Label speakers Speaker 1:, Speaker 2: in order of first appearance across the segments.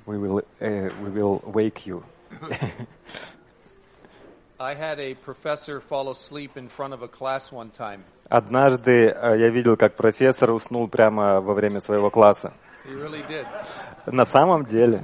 Speaker 1: we will wake you.
Speaker 2: I had a professor fall asleep in front of a class one time.
Speaker 1: Однажды я видел, как профессор уснул прямо во время своего класса.
Speaker 2: He really did.
Speaker 1: На самом деле.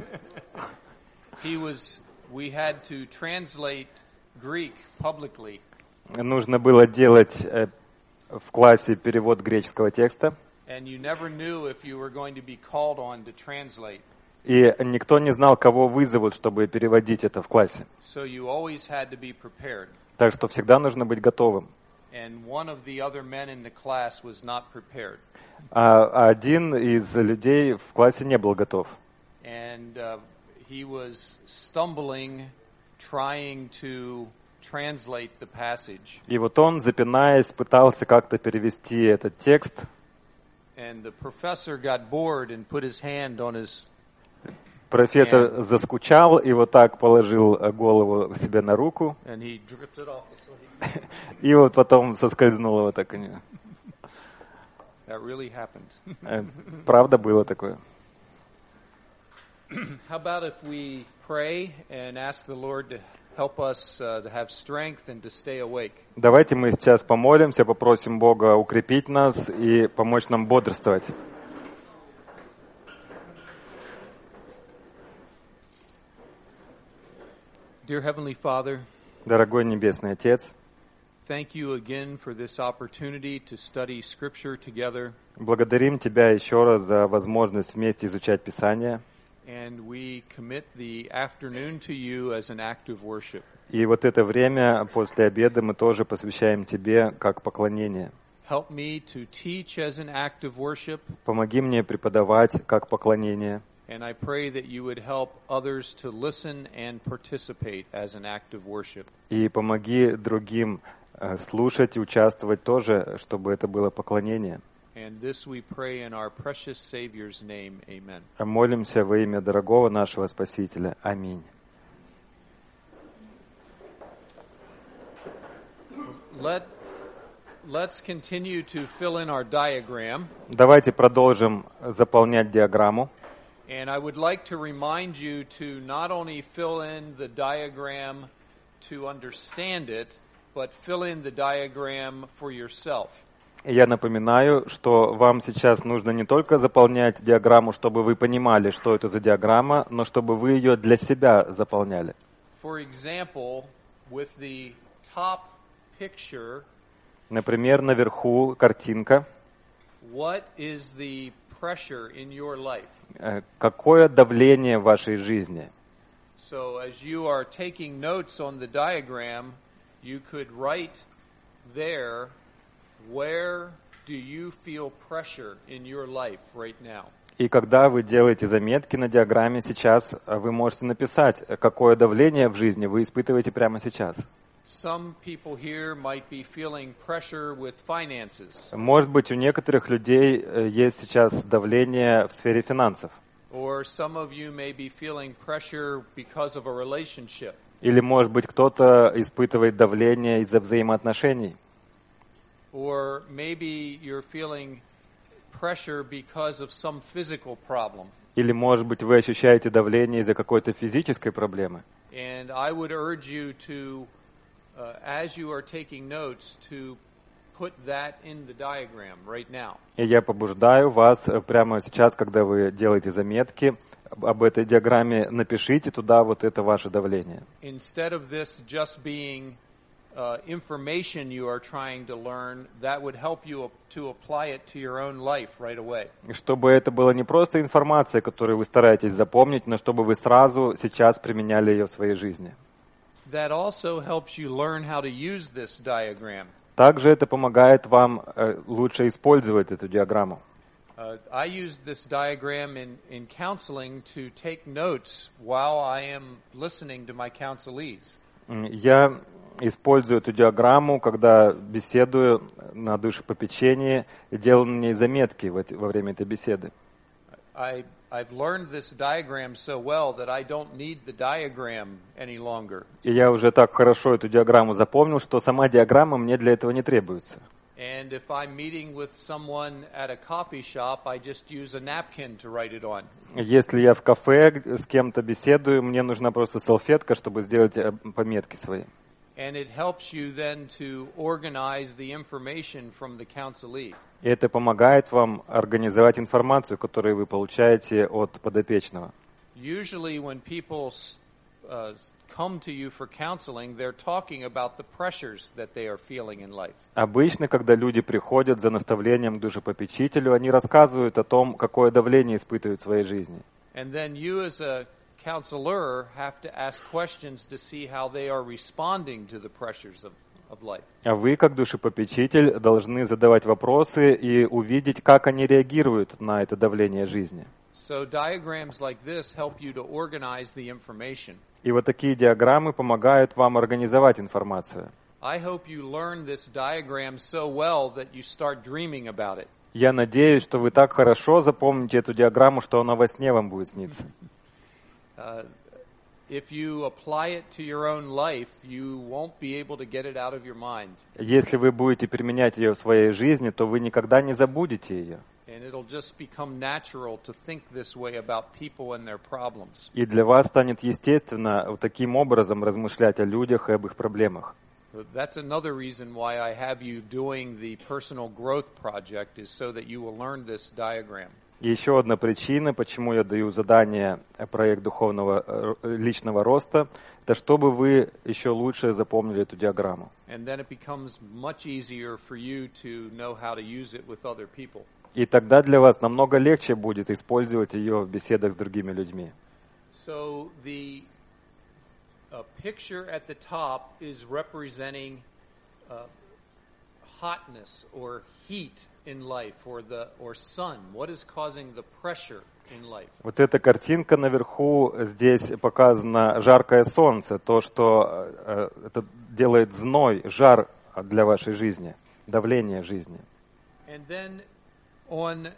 Speaker 2: We had to translate Greek publicly.
Speaker 1: Нужно было делать в классе перевод греческого текста.
Speaker 2: And you never knew if you were going to be called on to translate.
Speaker 1: И никто не знал, кого вызовут, чтобы переводить это в классе.
Speaker 2: So you always had to be prepared.
Speaker 1: Так что всегда нужно быть готовым.
Speaker 2: And one of the other men in the class was not prepared.
Speaker 1: А один из людей в классе не был готов.
Speaker 2: And he was stumbling, trying to translate the passage.
Speaker 1: И вот он, запинаясь, пытался как-то перевести этот текст.
Speaker 2: And the professor got bored and put his hand on his
Speaker 1: Профессор заскучал и вот так положил голову себе на руку.
Speaker 2: And he drifted off to sleep.
Speaker 1: И вот потом соскользнуло вот так у него.
Speaker 2: That really happened.
Speaker 1: Правда было такое.
Speaker 2: How about if we pray and ask the Lord to help us to have strength and to stay awake?
Speaker 1: Давайте мы сейчас помолимся, попросим Бога укрепить нас и помочь нам бодрствовать.
Speaker 2: Dear Heavenly Father,
Speaker 1: Дорогой Небесный Отец,
Speaker 2: thank you again for this opportunity to study Scripture together.
Speaker 1: Благодарим Тебя еще раз за возможность вместе изучать Писание.
Speaker 2: And we commit the afternoon to you as an act of worship.
Speaker 1: И вот это время после обеда мы тоже посвящаем Тебе как поклонение.
Speaker 2: Help me to teach as an act of worship.
Speaker 1: Помоги мне преподавать как поклонение.
Speaker 2: And I pray that you would help others to listen and participate as an act of worship.
Speaker 1: И помоги другим слушать и участвовать тоже, чтобы это было поклонение.
Speaker 2: And this we pray in our precious Savior's name. Amen.
Speaker 1: Молимся во имя дорогого нашего Спасителя. Аминь.
Speaker 2: Let's continue to fill in our diagram.
Speaker 1: Давайте продолжим заполнять диаграмму.
Speaker 2: And I would like to remind you to not only fill in the diagram to understand it, but fill in the diagram for yourself.
Speaker 1: Я напоминаю, что вам сейчас нужно не только заполнять диаграмму, чтобы вы понимали, что это за диаграмма, но чтобы вы ее для себя заполняли.
Speaker 2: For example, with the top picture,
Speaker 1: например, наверху картинка.
Speaker 2: What is the pressure in your life?
Speaker 1: Какое давление в вашей жизни?
Speaker 2: So as you are taking notes on the diagram, you could write there, where do you feel pressure in your life right now?
Speaker 1: И когда вы делаете заметки на диаграмме сейчас, вы можете написать, какое давление в жизни вы испытываете прямо сейчас.
Speaker 2: Some people here might be feeling pressure with finances.
Speaker 1: Может быть, у некоторых людей есть сейчас давление в сфере финансов.
Speaker 2: Or some of you may be feeling pressure because of a relationship.
Speaker 1: Или, может быть, кто-то испытывает давление из-за взаимоотношений.
Speaker 2: Or maybe you're feeling pressure because of some physical problem.
Speaker 1: Или, может быть, вы ощущаете давление из-за какой-то физической проблемы.
Speaker 2: And I would urge you to as you are taking notes, to put that in the diagram right now.
Speaker 1: И я побуждаю вас прямо сейчас, когда вы делаете заметки об этой диаграмме, напишите туда вот это ваше давление.
Speaker 2: Instead of this just being information you are trying to learn, that would help you to apply it to your own life right away.
Speaker 1: Чтобы это было не просто информация, которую вы стараетесь запомнить, но чтобы вы сразу сейчас применяли ее в своей жизни.
Speaker 2: That also helps you learn how to use this diagram.
Speaker 1: Также это помогает вам лучше использовать эту диаграмму.
Speaker 2: I used this diagram in counseling to take notes while I am listening to my counselees.
Speaker 1: Я использую эту диаграмму, когда беседую на душепопечении и делаю на ней заметки во время этой беседы.
Speaker 2: I've learned this diagram so well that I don't need the diagram any longer.
Speaker 1: И я уже так хорошо эту диаграмму запомнил, что сама диаграмма мне для этого не требуется.
Speaker 2: And And if I'm meeting with someone at a coffee shop, I just use a napkin to write it on.
Speaker 1: Если я в кафе с кем-то беседую, мне нужна просто салфетка, чтобы сделать пометки свои.
Speaker 2: And it helps you then to organize the information from the counselee.
Speaker 1: И это помогает вам организовать информацию, которую вы получаете от подопечного.
Speaker 2: Usually when people come to you for counseling, they're talking about the pressures that they are feeling in life.
Speaker 1: Обычно, когда люди приходят за наставлением к душепопечителю, они рассказывают о том, какое давление испытывают в своей жизни.
Speaker 2: And then you as a counselor have to ask questions to see how they are responding to the pressures of life.
Speaker 1: А вы, как душепопечитель, должны задавать вопросы и увидеть, как они реагируют на это давление жизни.
Speaker 2: So diagrams like this help you to organize the information.
Speaker 1: И вот такие диаграммы помогают вам организовать информацию.
Speaker 2: I hope you learn this diagram so well that you start dreaming about it.
Speaker 1: Я надеюсь, что вы так хорошо запомните эту диаграмму, что она во сне вам будет сниться.
Speaker 2: If you apply it to your own life, you won't be able to get it out of your mind.
Speaker 1: Если вы будете применять ее в своей жизни, то вы никогда не забудете ее.
Speaker 2: And it'll just become natural to think this way about people and their problems.
Speaker 1: И для вас станет естественно таким образом размышлять о людях и об их проблемах.
Speaker 2: That's another reason why I have you doing the personal growth project, is so that you will learn this diagram.
Speaker 1: И еще одна причина, почему я даю задание проект духовного личного роста, это чтобы вы еще лучше запомнили эту диаграмму.
Speaker 2: And then it becomes much easier for you to know how to use it with other people.
Speaker 1: И тогда для вас намного легче будет использовать ее в беседах с другими людьми.
Speaker 2: So the picture at the top is representing hotness or heat in life, or sun. What is causing the pressure in life?
Speaker 1: Вот эта картинка наверху, здесь показано жаркое солнце, то, что это делает зной, жар для вашей жизни, давление жизни.
Speaker 2: And then on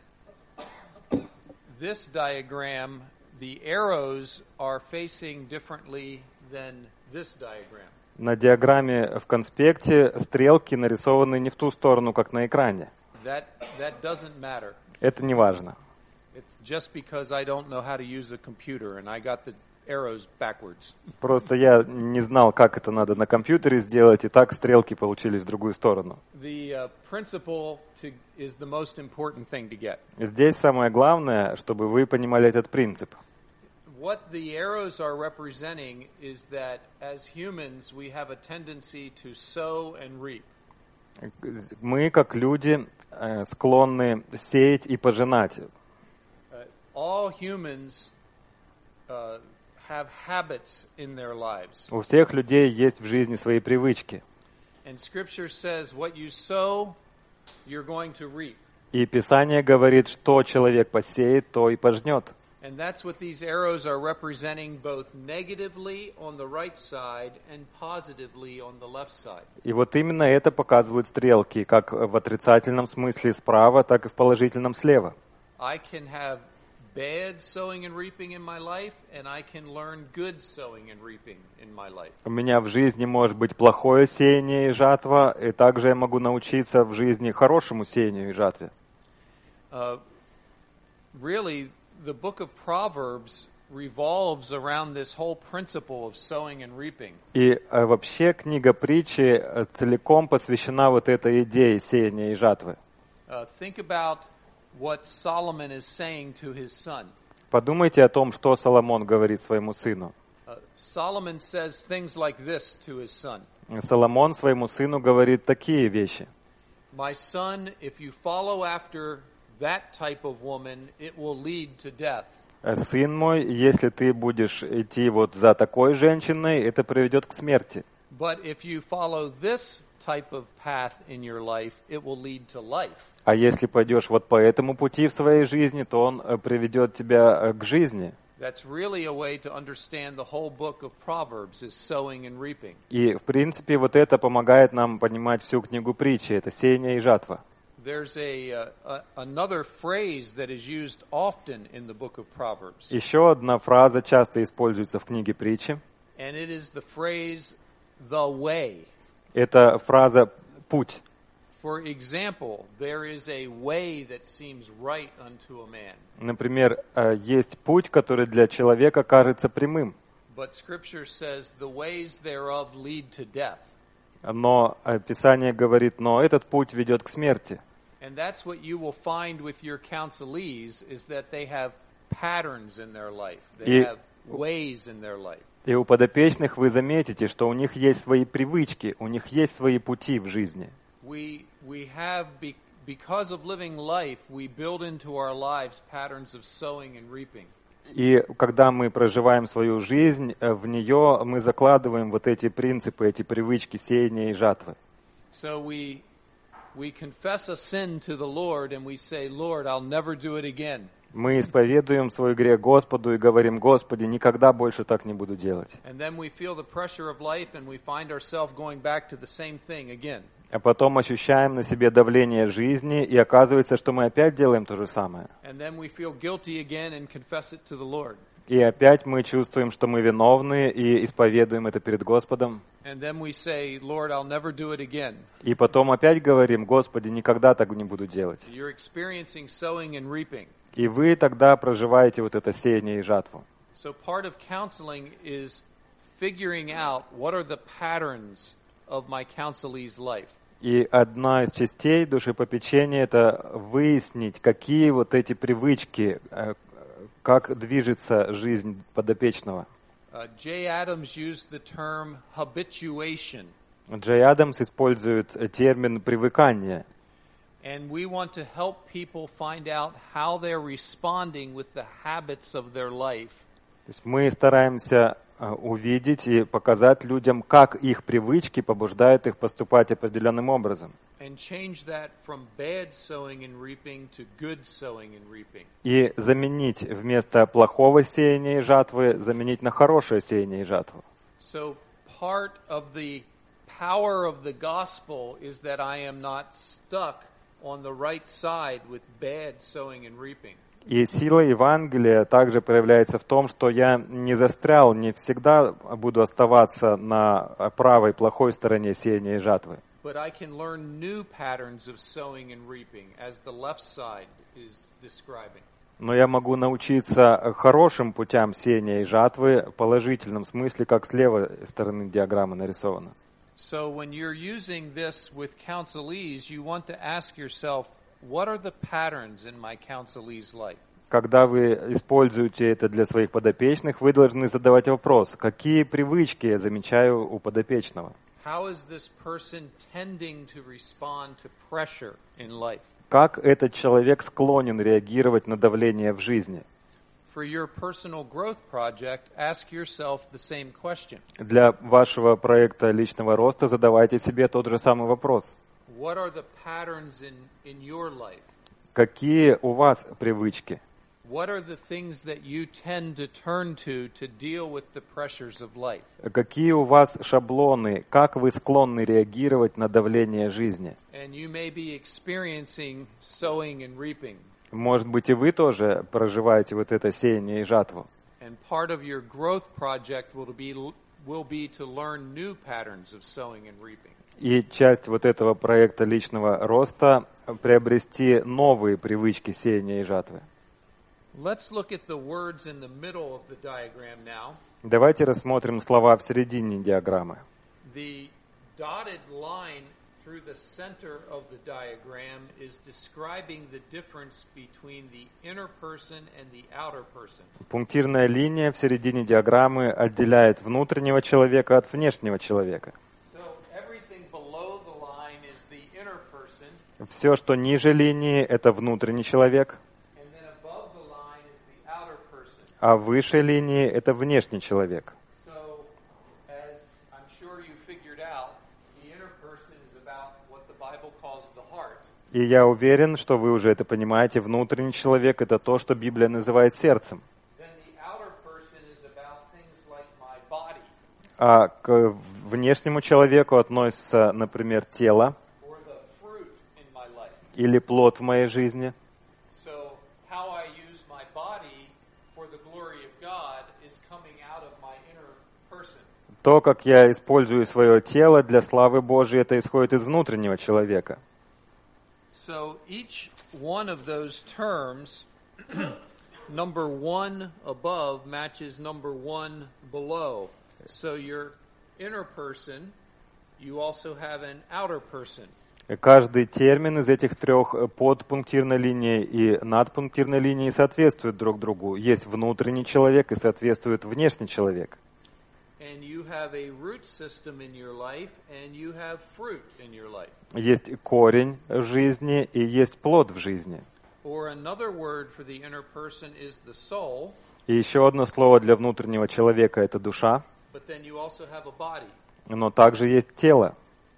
Speaker 2: this diagram, the arrows are facing differently than this diagram.
Speaker 1: На диаграмме в конспекте стрелки нарисованы не в ту сторону, как на экране.
Speaker 2: That doesn't matter.
Speaker 1: Это не важно.
Speaker 2: It's just because I don't know how to use a computer and I got the arrows backwards.
Speaker 1: Просто я не знал, как это надо на компьютере сделать, и так стрелки получились в другую сторону.
Speaker 2: The principle is the most important thing to get.
Speaker 1: Здесь самое главное, чтобы вы понимали этот принцип.
Speaker 2: What the arrows are representing is that as humans we have a tendency to sow and reap.
Speaker 1: Мы, как люди, склонны сеять и пожинать.
Speaker 2: All humans have habits in their lives.
Speaker 1: У всех людей есть в жизни свои привычки.
Speaker 2: And Scripture says what you sow, you're going to reap.
Speaker 1: И Писание говорит, что человек посеет, то и пожнет.
Speaker 2: And that's what these arrows are representing, both negatively on the right side and positively on the left side.
Speaker 1: И вот именно это показывают стрелки, как в отрицательном смысле справа, так и в положительном слева.
Speaker 2: I can have bad sowing and reaping in my life, and I can learn good sowing and reaping in my life.
Speaker 1: У меня в жизни может быть плохое сеяние и жатва, и также я могу научиться в жизни хорошему сеянию и жатве.
Speaker 2: Really, the book of Proverbs revolves around this whole principle of sowing and reaping.
Speaker 1: И вообще книга притчи целиком посвящена вот этой идее сеяния и жатвы.
Speaker 2: Think about what Solomon is saying to his son.
Speaker 1: Подумайте о том, что Соломон говорит своему сыну.
Speaker 2: Solomon says things like this to his son.
Speaker 1: Соломон своему сыну говорит такие вещи.
Speaker 2: My son, if you follow after that type of woman, it will lead to death.
Speaker 1: Сын мой, если ты будешь идти вот за такой женщиной, это приведет к смерти.
Speaker 2: But if you follow this type of path in your life, it will lead to life.
Speaker 1: А если пойдешь вот по этому пути в своей жизни, то он приведет тебя к жизни.
Speaker 2: That's really a way to understand the whole book of Proverbs, is sowing and reaping.
Speaker 1: И в принципе вот это помогает нам понимать всю книгу притчи, это сеяние и жатва.
Speaker 2: There's another phrase that is used often in the book of Proverbs.
Speaker 1: Еще одна фраза часто используется в книге притчи.
Speaker 2: And it is the phrase the way.
Speaker 1: Это фраза путь.
Speaker 2: For example, there is a way that seems right unto a man.
Speaker 1: Например, есть путь, который для человека кажется прямым,
Speaker 2: But Scripture says the ways thereof lead to death.
Speaker 1: но Писание говорит, но этот путь ведет к смерти.
Speaker 2: And that's what you will find with your counselees, is that they have patterns in their life. They have ways in their life.
Speaker 1: И у подопечных вы заметите, что у них есть свои привычки, у них есть свои пути в жизни.
Speaker 2: We have, because of living life, we build into our lives patterns of sowing and reaping.
Speaker 1: И когда мы проживаем свою жизнь, в нее мы закладываем вот эти принципы, эти привычки сеяния и жатвы.
Speaker 2: So we confess a sin to the Lord and we say, Lord, I'll never do it again.
Speaker 1: Мы исповедуем свой грех Господу и говорим, Господи, никогда больше так не буду делать.
Speaker 2: And then we feel the pressure of life and we find ourselves going back to the same thing again.
Speaker 1: А потом ощущаем на себе давление жизни, и оказывается, что мы опять делаем то же самое.
Speaker 2: And then we feel guilty again and confess it to the Lord.
Speaker 1: И опять мы чувствуем, что мы виновны, и исповедуем это перед Господом.
Speaker 2: And then we say, Lord, I'll never do it again.
Speaker 1: И потом опять говорим, Господи, никогда так не буду делать.
Speaker 2: You're experiencing sowing and reaping.
Speaker 1: И вы тогда проживаете вот это сеяние и жатву.
Speaker 2: So part of counseling is figuring out what are the patterns of my counselee's life.
Speaker 1: И одна из частей душепопечения – это выяснить, какие вот эти привычки, как движется жизнь подопечного.
Speaker 2: Jay Adams used the term habituation.
Speaker 1: Джей Адамс использует термин «привыкание».
Speaker 2: And we want to help people find out how they're responding with the habits of their life.
Speaker 1: То есть мы стараемся увидеть и показать людям, как их привычки побуждают их поступать определенным образом.
Speaker 2: And change that from bad sowing and reaping to good sowing and reaping.
Speaker 1: И заменить вместо плохого сеяния и жатвы, заменить на хорошее сеяние и жатву.
Speaker 2: So part of the power of the gospel is that I am not stuck on the right side with bad sowing and reaping.
Speaker 1: И сила Евангелия также проявляется в том, что я не застрял, не всегда буду оставаться на правой, плохой стороне сеяния и жатвы.
Speaker 2: But I can learn new patterns of sowing and reaping, as the left side is describing.
Speaker 1: Но я могу научиться хорошим путям сеяния и жатвы, в положительном смысле, как с левой стороны диаграммы нарисовано.
Speaker 2: So when you're using this with counselees, you want to ask yourself, what are the patterns in my counselee's life?
Speaker 1: Когда вы используете это для своих подопечных, вы должны задавать вопрос, какие привычки я замечаю у подопечного?
Speaker 2: How is this person tending to respond to pressure in life?
Speaker 1: Как этот человек склонен реагировать на давление в жизни?
Speaker 2: For your personal growth project, ask yourself the same question.
Speaker 1: Для вашего проекта личного роста задавайте себе тот же самый вопрос.
Speaker 2: What are the patterns in your life?
Speaker 1: Какие у вас привычки?
Speaker 2: What are the things that you tend to turn to deal with the pressures of life?
Speaker 1: Какие у вас шаблоны? Как вы склонны реагировать на давление жизни?
Speaker 2: And you may be experiencing sowing and reaping.
Speaker 1: Может быть, и вы тоже проживаете вот это сеяние и жатву.
Speaker 2: And part of your growth project will be to learn new patterns of sowing and reaping.
Speaker 1: И часть вот этого проекта личного роста — приобрести новые привычки сеяния и жатвы.
Speaker 2: Let's look at the words in the middle of the diagram now.
Speaker 1: Давайте рассмотрим слова в середине диаграммы.
Speaker 2: The dotted line through the center of the diagram is describing the difference between the inner person and the outer person.
Speaker 1: Пунктирная линия в середине диаграммы отделяет внутреннего человека от внешнего человека.
Speaker 2: So everything below the line is the inner person.
Speaker 1: Все, что ниже линии, это внутренний человек, а выше линии это внешний человек.
Speaker 2: So, as I'm sure you figured out, the inner person is about what the Bible calls the heart.
Speaker 1: И я уверен, что вы уже это понимаете, внутренний человек это то, что Библия называет сердцем.
Speaker 2: Then the outer person is about things like my body.
Speaker 1: А к внешнему человеку относится, например, тело
Speaker 2: Or the fruit in my life.
Speaker 1: или плод в моей жизни.
Speaker 2: So, how I use my body for the glory of God is coming out of my inner person.
Speaker 1: То, как я использую свое тело для славы Божьей, это исходит из внутреннего человека.
Speaker 2: So each one of those terms, number one above matches number one below. So your inner person, you also have an outer person.
Speaker 1: Каждый термин из этих трех подпунктирной линии и надпунктирной линии соответствует друг другу. Есть внутренний человек и соответствует внешний человек.
Speaker 2: And you have a root system in your life, and you have fruit in your life.
Speaker 1: Есть корень в жизни и есть плод в жизни.
Speaker 2: Or another word for the inner person is the soul.
Speaker 1: И еще одно слово для внутреннего человека – это душа.
Speaker 2: But then you also have a body.
Speaker 1: Но также есть тело.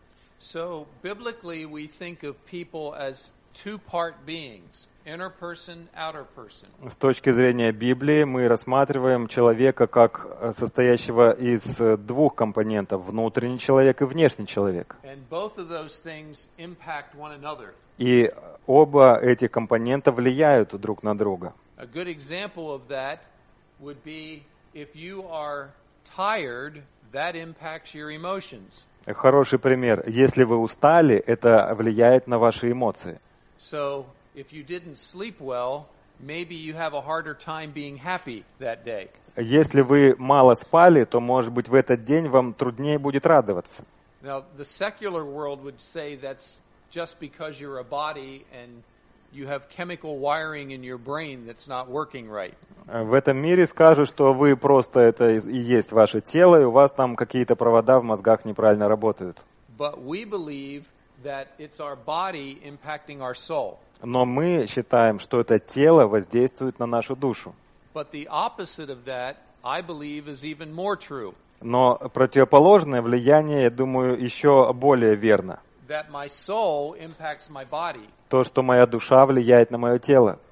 Speaker 2: So biblically we think of people as two-part beings, inner person, outer person.
Speaker 1: С точки зрения Библии мы рассматриваем человека как состоящего из двух компонентов – внутренний человек и внешний человек.
Speaker 2: And both of those things impact one another.
Speaker 1: И оба этих компонента влияют друг на друга.
Speaker 2: A good example of that would be if you are tired, that impacts your emotions.
Speaker 1: Хороший пример. Если вы устали, это влияет на ваши эмоции.
Speaker 2: So if you didn't sleep well, maybe you have a harder time being happy that day.
Speaker 1: Если вы мало спали, то, может быть, в этот день вам труднее будет радоваться.
Speaker 2: Now, the secular world would say that's just because you're a body and you have chemical wiring in your brain that's not working right.
Speaker 1: В этом мире скажут, что вы просто это и есть ваше тело, и у вас там какие-то провода в мозгах неправильно работают.
Speaker 2: But we believe that it's our body impacting our soul.
Speaker 1: Но мы считаем, что это тело воздействует на нашу душу.
Speaker 2: But the opposite of that, I believe, is even more true.
Speaker 1: Но противоположное влияние, я думаю, еще более верно.
Speaker 2: That my soul impacts my body.
Speaker 1: То, что моя душа влияет на мое тело.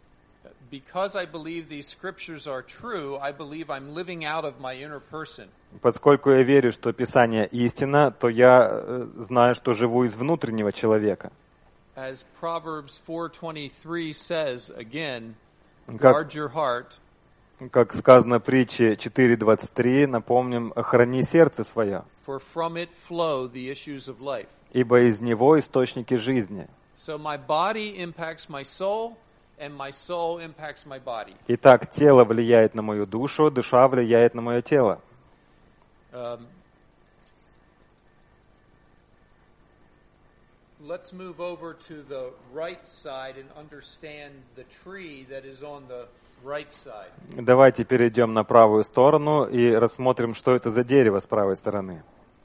Speaker 2: Because I believe these scriptures are true, I believe I'm living out of my inner person.
Speaker 1: Поскольку я верю, что Писание истина, то я знаю, что живу из внутреннего человека.
Speaker 2: As Proverbs 4:23 says again, guard your heart.
Speaker 1: Как сказано в притче 4:23, напомним, храни сердце свое.
Speaker 2: For from it flow the issues of life.
Speaker 1: Ибо из него источники жизни.
Speaker 2: So my body impacts my soul, and my soul impacts my body.
Speaker 1: Итак, тело влияет на мою душу, душа влияет на мое тело.
Speaker 2: Let's move over to the right side and understand the tree that is on the right side.
Speaker 1: Давайте перейдем на правую сторону и рассмотрим, что это за дерево с правой стороны.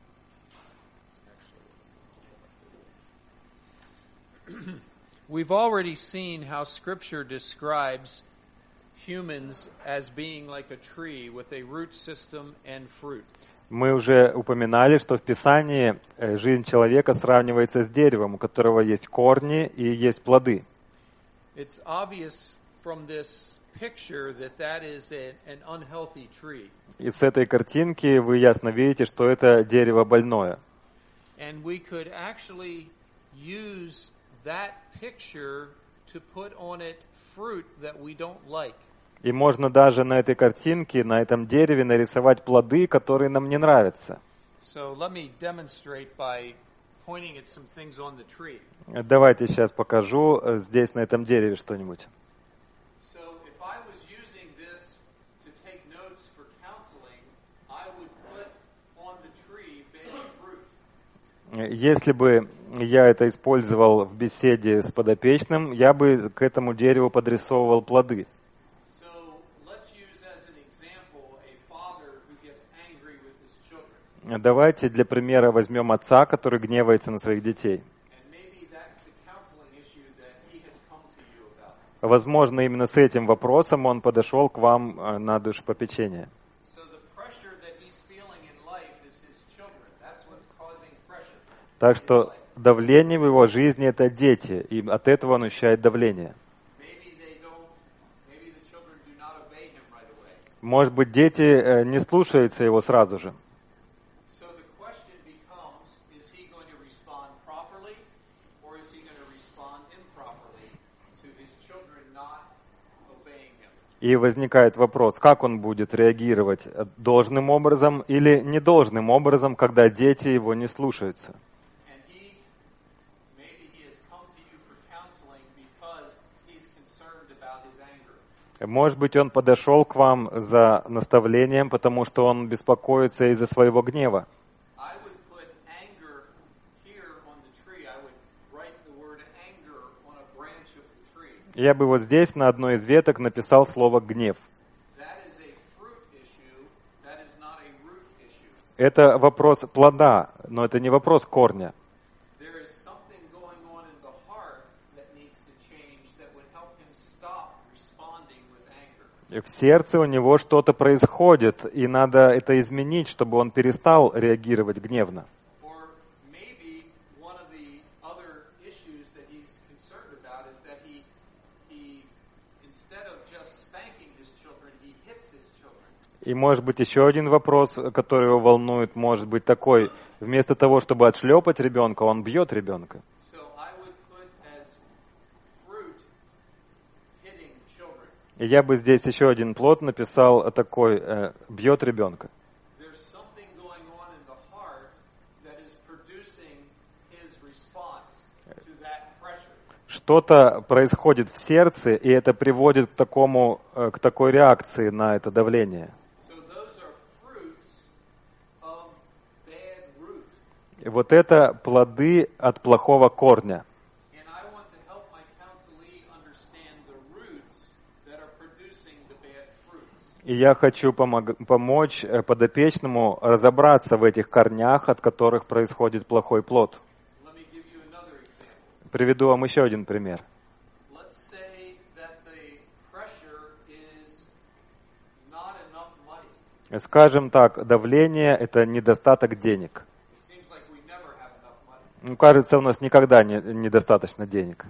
Speaker 2: We've already seen how Scripture describes humans as being like a tree with a root system and fruit.
Speaker 1: Мы уже упоминали, что в Писании жизнь человека сравнивается с деревом, у которого есть корни и есть плоды.
Speaker 2: It's obvious from this picture that that is an unhealthy tree.
Speaker 1: И с этой картинки вы ясно видите, что это дерево больное.
Speaker 2: And we could actually use that picture to put on it fruit that we don't like.
Speaker 1: И можно даже на этой картинке, на этом дереве нарисовать плоды, которые нам не нравятся.
Speaker 2: So let me demonstrate by pointing at some things on the tree.
Speaker 1: Давайте сейчас покажу здесь, на этом дереве, что-нибудь.
Speaker 2: So if I was using this to take notes for counseling, I would put on the tree baby fruit.
Speaker 1: Если бы я это использовал в беседе с подопечным, я бы к этому дереву подрисовывал плоды. Давайте для примера возьмем отца, который гневается на своих детей. Возможно, именно с этим вопросом он подошел к вам на душепопечение. Так что давление в его жизни – это дети, и от этого он ощущает давление. Может быть, дети не слушаются его сразу же. И возникает вопрос, как он будет реагировать должным образом или недолжным образом, когда дети его не слушаются. Может быть, он подошел к вам за наставлением, потому что он беспокоится из-за своего гнева.
Speaker 2: I would put anger here on the tree. I would write the word anger on a branch of the tree.
Speaker 1: Я бы вот здесь на одной из веток написал слово «гнев».
Speaker 2: That is a fruit issue. That is not a root issue.
Speaker 1: Это вопрос плода, но это не вопрос корня.
Speaker 2: There is something going on in the heart that needs to change that would help him stop responding with anger.
Speaker 1: В сердце у него что-то происходит, и надо это изменить, чтобы он перестал реагировать гневно.
Speaker 2: Or maybe one of the other issues that he's concerned about is that he instead of just spanking his children, he hits his children.
Speaker 1: И может быть еще один вопрос, который его волнует, может быть такой: вместо того, чтобы отшлепать ребенка, он бьет ребенка.
Speaker 2: So I would put as fruit hitting children.
Speaker 1: И я бы здесь еще один плод написал такой: бьет ребенка.
Speaker 2: There's something going on in the heart that is producing his response to that pressure.
Speaker 1: Что-то происходит в сердце, и это приводит к такой реакции на это давление.
Speaker 2: So those are fruits of bad root.
Speaker 1: И вот это плоды от плохого корня.
Speaker 2: And I want to help my counselee understand the roots that are producing the bad fruits.
Speaker 1: И я хочу помочь подопечному разобраться в этих корнях, от которых происходит плохой плод.
Speaker 2: Let me give you another example.
Speaker 1: Приведу вам еще один пример.
Speaker 2: Let's say that the pressure is not enough money.
Speaker 1: Скажем так, давление – это недостаток денег.
Speaker 2: It seems like we never have enough money.
Speaker 1: Кажется, у нас никогда недостаточно денег.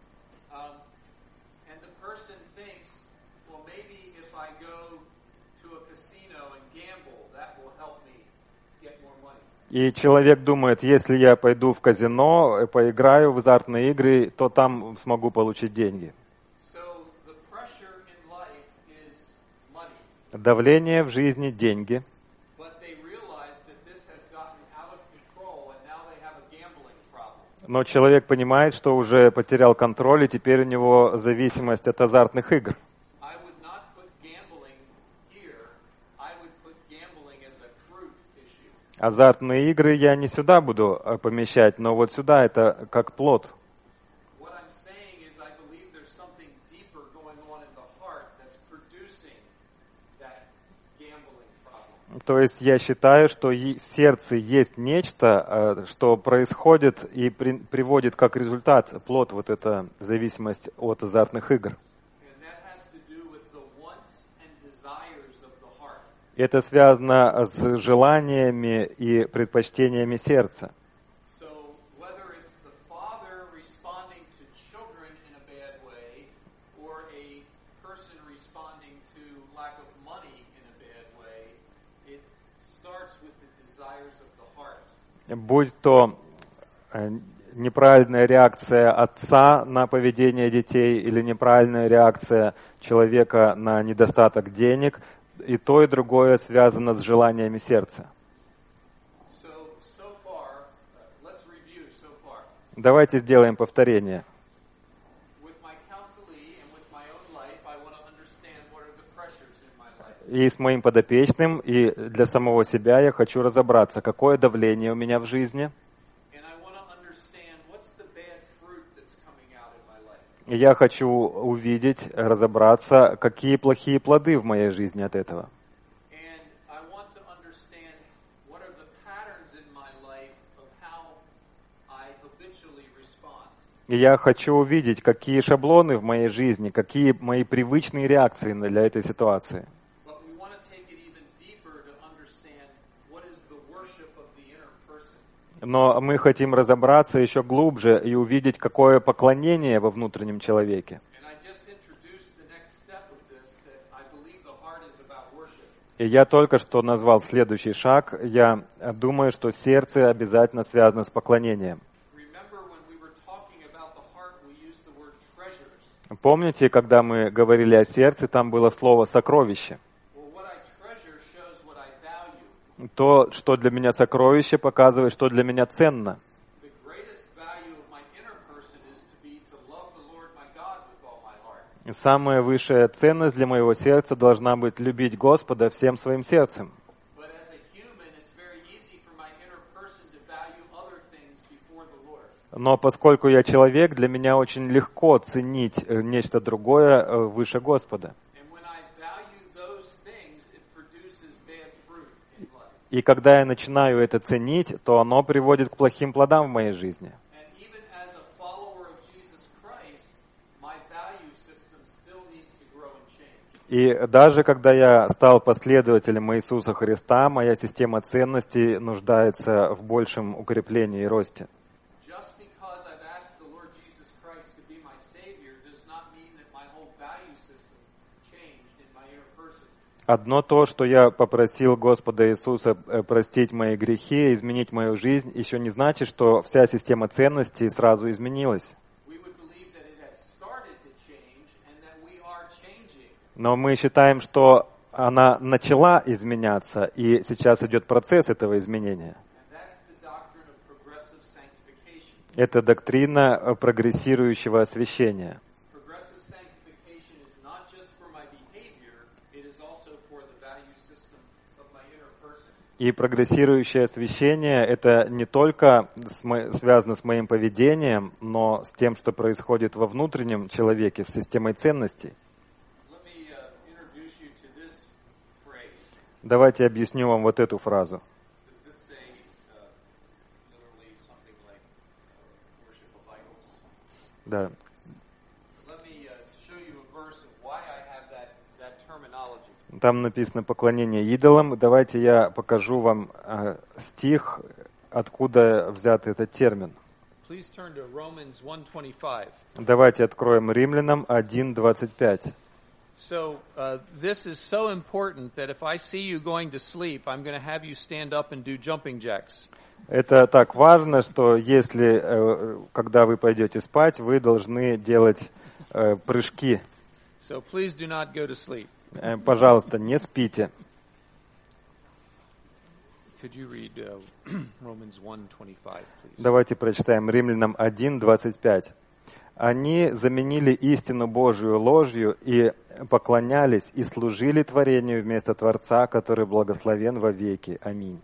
Speaker 2: And the person thinks, well, maybe if I go to a casino and gamble, that will help me get more money.
Speaker 1: И человек думает, если я пойду в казино, поиграю в азартные игры, то там смогу получить деньги.
Speaker 2: So the pressure in life is money,
Speaker 1: Давление в жизни – деньги.
Speaker 2: but they realize that this has gotten out of control and now they have a gambling problem.
Speaker 1: Но человек понимает, что уже потерял контроль, и теперь у него зависимость от азартных игр.
Speaker 2: I would not put gambling here. I would put gambling as a fruit issue.
Speaker 1: Азартные игры я не сюда буду помещать, но вот сюда это как плод.
Speaker 2: What I'm saying is I believe there's something deeper going on in the heart that's producing that gambling problem.
Speaker 1: То есть я считаю, что в сердце есть нечто, что происходит и приводит как результат плод вот эта зависимость от азартных игр.
Speaker 2: And that has to do with the wants and desires of the heart.
Speaker 1: Это связано с желаниями и предпочтениями сердца.
Speaker 2: So whether it's the father responding to children in a bad way or a person responding to lack of money in a bad way, it starts with the desires of the heart.
Speaker 1: Будь то неправильная реакция отца на поведение детей или неправильная реакция человека на недостаток денег, и то, и другое связано с желаниями сердца.
Speaker 2: So far, let's review so far.
Speaker 1: Давайте сделаем повторение.
Speaker 2: With my counselee and with my own life, I want to understand what are the pressures in my life.
Speaker 1: И с моим подопечным, и для самого себя я хочу разобраться, какое давление у меня в жизни.
Speaker 2: And I want to understand what's the bad fruit that's coming out in my life.
Speaker 1: И я хочу увидеть, разобраться, какие плохие плоды в моей жизни от этого.
Speaker 2: And I want to understand what are the patterns in my life of how I habitually respond.
Speaker 1: И я хочу увидеть, какие шаблоны в моей жизни, какие мои привычные реакции для этой ситуации.
Speaker 2: But we want to take it even deeper to understand what is the worship of the inner person.
Speaker 1: Но мы хотим разобраться еще глубже и увидеть, какое поклонение во внутреннем человеке.
Speaker 2: And I just introduced the next step of this, that I believe the heart is about worship.
Speaker 1: И я только что назвал следующий шаг. Я думаю, что сердце обязательно связано с поклонением.
Speaker 2: Remember when we were talking about the heart, we used the word treasures.
Speaker 1: Помните, когда мы говорили о сердце, там было слово «сокровище».
Speaker 2: Well, what I treasure shows what I value.
Speaker 1: То, что для меня сокровище, показывает, что для меня ценно.
Speaker 2: The greatest value of my inner person is to love the Lord my God with all my heart.
Speaker 1: Самая высшая ценность для моего сердца должна быть любить Господа всем своим сердцем.
Speaker 2: But as a human, it's very easy for my inner person to value other things before the Lord.
Speaker 1: Но поскольку я человек, для меня очень легко ценить нечто другое выше Господа.
Speaker 2: And when I value those things, it produces bad fruit in life.
Speaker 1: И когда я начинаю это ценить, то оно приводит к плохим плодам в моей жизни.
Speaker 2: And even as a follower of Jesus Christ, my value system still needs to grow and change.
Speaker 1: И даже когда я стал последователем Иисуса Христа, моя система ценностей нуждается в большем укреплении и росте.
Speaker 2: Just because I've asked the Lord Jesus Christ to be my Savior does not mean that my whole value system changed in my inner person.
Speaker 1: Одно то, что я попросил Господа Иисуса простить мои грехи, изменить мою жизнь, еще не значит, что вся система ценностей сразу изменилась.
Speaker 2: We would believe that it has started to change and that we are changing.
Speaker 1: Но мы считаем, что она начала изменяться, и сейчас идет процесс этого изменения.
Speaker 2: And that's the doctrine of progressive sanctification.
Speaker 1: Это доктрина прогрессирующего освящения.
Speaker 2: Progressive sanctification is not just for my behavior, it is also for the value system of my inner person.
Speaker 1: И прогрессирующее освящение — это не только связано с моим поведением, но с тем, что происходит во внутреннем человеке, с системой ценностей.
Speaker 2: Let me introduce you to this phrase.
Speaker 1: Давайте объясню вам вот эту фразу.
Speaker 2: Does this say literally something like worship of idols?
Speaker 1: Да.
Speaker 2: Let me show you a verse of why I have that terminology.
Speaker 1: Там написано «поклонение идолам». Давайте я покажу вам стих, откуда взят этот термин.
Speaker 2: Please turn to Romans 1:25.
Speaker 1: Давайте откроем Римлянам 1:25.
Speaker 2: So this is so important that if I see you going to sleep, I'm going to have you stand up and do jumping jacks.
Speaker 1: Это так важно, что если, когда вы пойдете спать, вы должны делать прыжки.
Speaker 2: So please do not go to sleep.
Speaker 1: Пожалуйста, не спите.
Speaker 2: Could you read Romans 1:25, please?
Speaker 1: Давайте прочитаем Римлянам 1:25. Они заменили истину Божию ложью и поклонялись и служили творению вместо Творца, который благословен во веки. Аминь.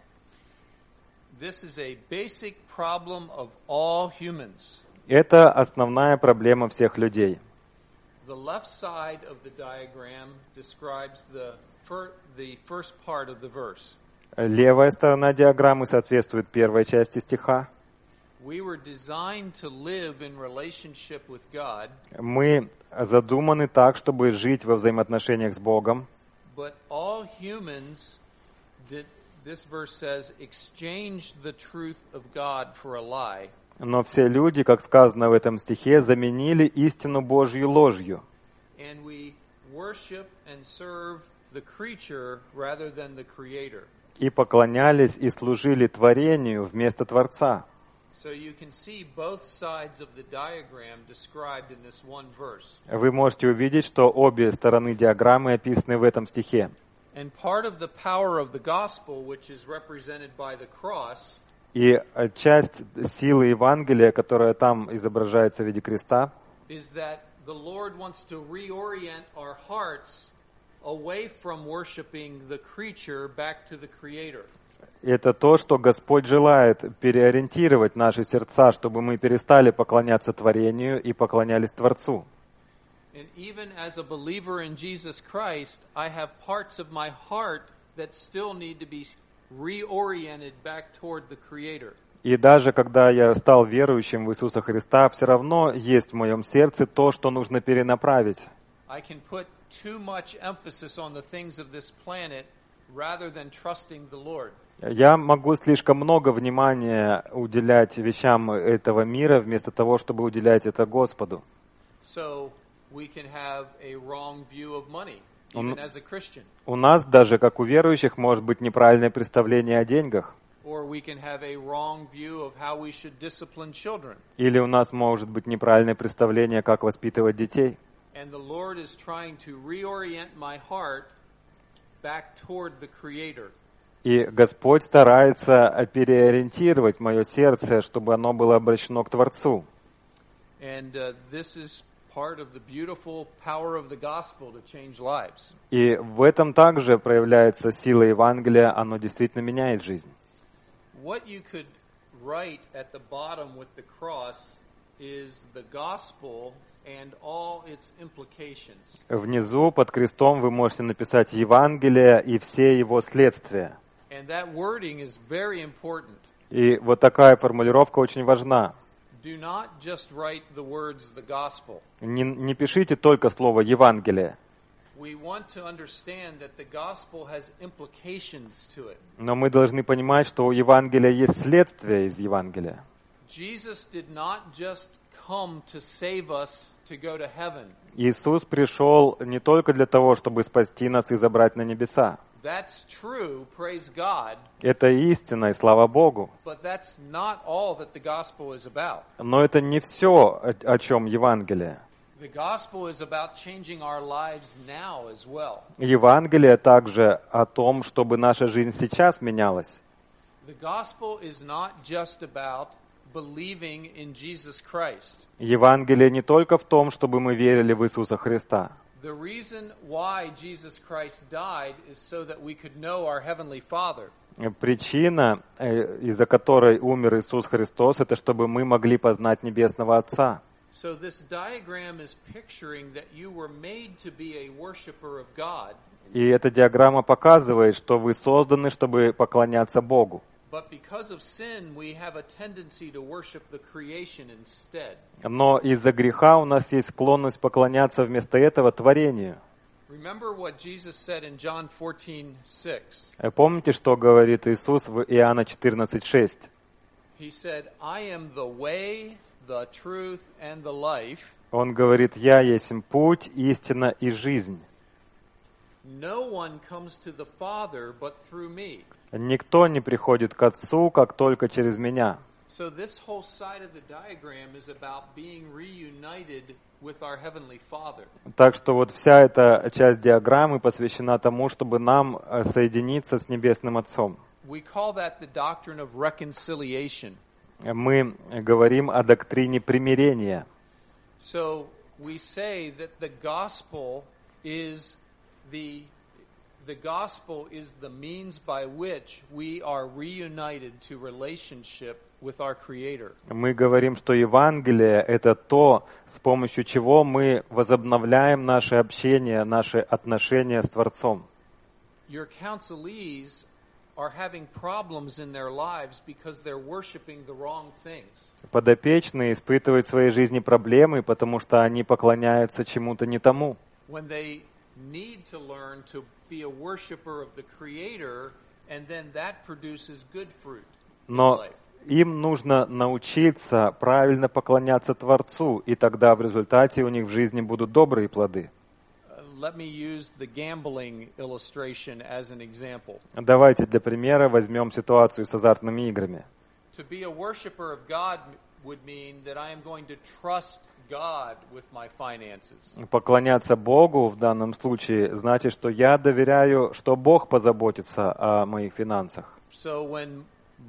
Speaker 2: This is a basic problem of all humans.
Speaker 1: Это основная проблема всех людей.
Speaker 2: The left side of the diagram describes the first part of the verse.
Speaker 1: Левая сторона диаграммы соответствует первой части стиха.
Speaker 2: We were designed to live in relationship with God,
Speaker 1: Мы задуманы так, чтобы жить во взаимоотношениях с Богом,
Speaker 2: but all humans did, this verse says, exchange the truth of God for a lie.
Speaker 1: но все люди, как сказано в этом стихе, заменили истину Божью ложью.
Speaker 2: And we worship and serve the creature rather than the creator.
Speaker 1: И поклонялись и служили творению вместо Творца.
Speaker 2: So you can see both sides of the diagram described in this one verse.
Speaker 1: Вы можете увидеть, что обе стороны диаграммы описаны в этом стихе.
Speaker 2: And part of the power of the gospel, which is represented by the cross,
Speaker 1: И часть силы Евангелия, которая там изображается в виде креста,
Speaker 2: is that the Lord wants to reorient our hearts away from worshiping the creature back to the Creator.
Speaker 1: это то, что Господь желает переориентировать наши сердца, чтобы мы перестали поклоняться творению и поклонялись Творцу.
Speaker 2: And even as a believer in Jesus Christ, I have parts of my heart that still need to be reoriented back toward the Creator.
Speaker 1: И даже когда я стал верующим в Иисуса Христа, все равно есть в моем сердце то, что нужно перенаправить.
Speaker 2: I can put too much emphasis on the things of this planet rather than trusting the Lord.
Speaker 1: Я могу слишком много внимания уделять вещам этого мира, вместо того, чтобы уделять это Господу.
Speaker 2: So we can have a wrong view of money, even as a Christian.
Speaker 1: У нас даже, как у верующих, может быть неправильное представление о деньгах.
Speaker 2: Or we can have a wrong view of how we should discipline children.
Speaker 1: Или у нас может быть неправильное представление, как воспитывать детей.
Speaker 2: And the Lord is trying to reorient my heart back toward the Creator.
Speaker 1: И Господь старается переориентировать мое сердце, чтобы оно было обращено к Творцу.
Speaker 2: And this is part of the beautiful power of the gospel to change lives.
Speaker 1: И в этом также проявляется сила Евангелия, оно действительно меняет жизнь.
Speaker 2: What you could write at the bottom with the cross is the gospel and all its implications.
Speaker 1: Внизу под крестом вы можете написать Евангелие и все его следствия.
Speaker 2: And that wording is very important.
Speaker 1: И вот такая формулировка очень важна.
Speaker 2: Do not just write the words the gospel.
Speaker 1: Не пишите только слово Евангелие.
Speaker 2: We want to understand that the gospel has implications to it.
Speaker 1: Но мы должны понимать, что у Евангелия есть следствие из Евангелия.
Speaker 2: Jesus did not just come to save us to go to heaven.
Speaker 1: Иисус пришел не только для того, чтобы спасти нас и забрать на небеса.
Speaker 2: That's true, praise God.
Speaker 1: Это истина, и слава Богу.
Speaker 2: But that's not all that the gospel is about.
Speaker 1: Но это не все, о чем Евангелие.
Speaker 2: The gospel is about changing our lives now as well.
Speaker 1: Евангелие также о том, чтобы наша жизнь сейчас менялась.
Speaker 2: The gospel is not just about believing in Jesus Christ.
Speaker 1: Евангелие не только в том, чтобы мы верили в Иисуса Христа.
Speaker 2: The reason why Jesus Christ died is so that we could know our Heavenly Father.
Speaker 1: Причина, из-за которой умер Иисус Христос, это чтобы мы могли познать Небесного Отца.
Speaker 2: So this diagram is picturing that you were made to be a worshiper of God.
Speaker 1: И эта диаграмма показывает, что вы созданы, чтобы поклоняться Богу.
Speaker 2: But because of sin, we have a tendency to worship the creation instead.
Speaker 1: Но из-за греха у нас есть склонность поклоняться вместо этого творению.
Speaker 2: Remember what Jesus said in John 14:6.
Speaker 1: Помните, что говорит Иисус в Иоанна 14:6?
Speaker 2: He said, "I am the way, the truth, and the life.
Speaker 1: Он говорит: «Я есть путь, истина и жизнь.
Speaker 2: No one comes to the Father but through me."
Speaker 1: Никто не приходит к Отцу, как только через меня».
Speaker 2: So this whole side of the diagram is about being reunited with our Heavenly Father.
Speaker 1: Так что вот вся эта часть диаграммы посвящена тому, чтобы нам соединиться с Небесным Отцом.
Speaker 2: We call that the doctrine of reconciliation.
Speaker 1: Мы говорим о доктрине примирения.
Speaker 2: So we say that the gospel is the means by which we are reunited to relationship with our Creator.
Speaker 1: Мы говорим, что Евангелие — это то, с помощью чего мы возобновляем наше общение, наши отношения с Творцом.
Speaker 2: Your counselees are having problems in their lives because they're worshiping the wrong things.
Speaker 1: Подопечные испытывают в своей жизни проблемы, потому что они поклоняются чему-то не тому.
Speaker 2: When they need to learn to be a worshiper of the Creator, and then that produces good fruit in
Speaker 1: Но
Speaker 2: life.
Speaker 1: им нужно научиться правильно поклоняться Творцу, и тогда в результате у них в жизни будут добрые плоды.
Speaker 2: Let me use the gambling illustration as an example.
Speaker 1: Давайте для примера возьмем ситуацию с азартными играми.
Speaker 2: To be a worshiper of God would mean that I am going to trust God with my finances.
Speaker 1: Поклоняться Богу в данном случае значит, что я доверяю, что Бог позаботится о моих финансах.
Speaker 2: So when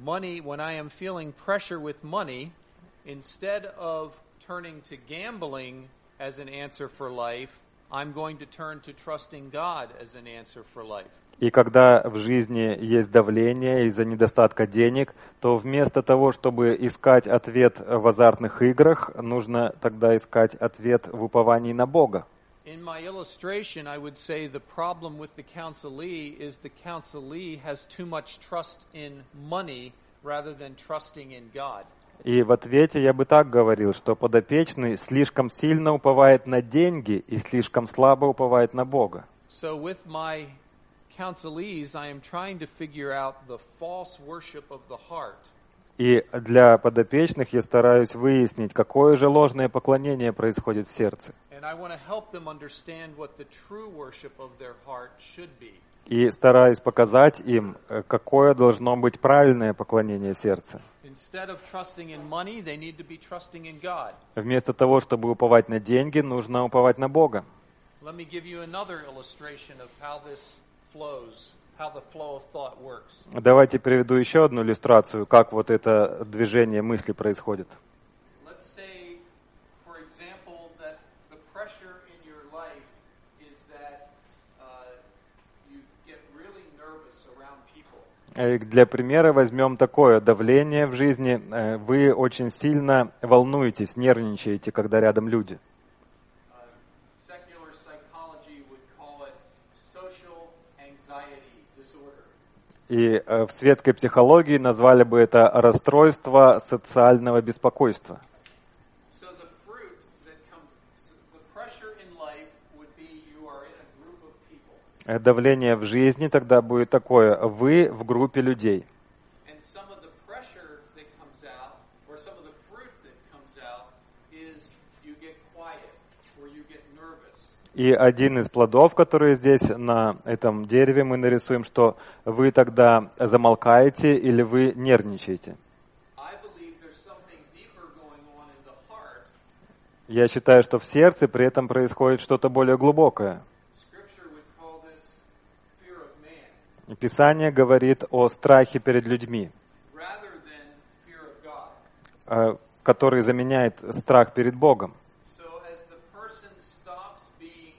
Speaker 2: I am feeling pressure with money, instead of turning to gambling as an answer for life, I'm going to turn to trusting God as an answer for life.
Speaker 1: И когда в жизни есть давление из-за недостатка денег, то вместо того, чтобы искать ответ в азартных играх, нужно тогда искать ответ в уповании на Бога.
Speaker 2: In my illustration, I would say the problem with the counselee is the counselee has too much trust in money rather than trusting in God.
Speaker 1: И в ответе я бы так говорил, что подопечный слишком сильно уповает на деньги и слишком слабо уповает на Бога.
Speaker 2: So with my counselees, I am trying to figure out the false worship of the heart.
Speaker 1: И для подопечных я стараюсь выяснить, какое же ложное поклонение происходит в сердце.
Speaker 2: And I want to help them understand what the true worship of their heart should be.
Speaker 1: И стараюсь показать им, какое должно быть правильное поклонение сердца.
Speaker 2: Instead of trusting in money, they need to be trusting in God.
Speaker 1: Вместо того, чтобы уповать на деньги, нужно уповать на Бога.
Speaker 2: Let me give you another illustration of how this flows, how the flow of thought works.
Speaker 1: Давайте приведу еще одну иллюстрацию, как вот это движение мысли происходит.
Speaker 2: Let's say, for example, that the
Speaker 1: Для примера возьмем такое давление в жизни. Вы очень сильно волнуетесь, нервничаете, когда рядом люди.
Speaker 2: Secular psychology would call it social anxiety disorder.
Speaker 1: И в светской психологии назвали бы это расстройство социального беспокойства.
Speaker 2: So the fruit that comes, the pressure in life would be you are in a group of people.
Speaker 1: Давление в жизни тогда будет такое: вы в группе людей.
Speaker 2: And some of the pressure that comes out, or some of the fruit that comes out, is you get quiet or you get nervous.
Speaker 1: И один из плодов, которые здесь на этом дереве мы нарисуем, что вы тогда замолкаете или вы нервничаете.
Speaker 2: I believe there's something deeper going on in the heart.
Speaker 1: Я считаю, что в сердце при этом происходит что-то более глубокое.
Speaker 2: Scripture would call this fear of man
Speaker 1: И Писание говорит о страхе перед людьми,
Speaker 2: rather than fear of God.
Speaker 1: который заменяет страх перед Богом.
Speaker 2: So as the person stops being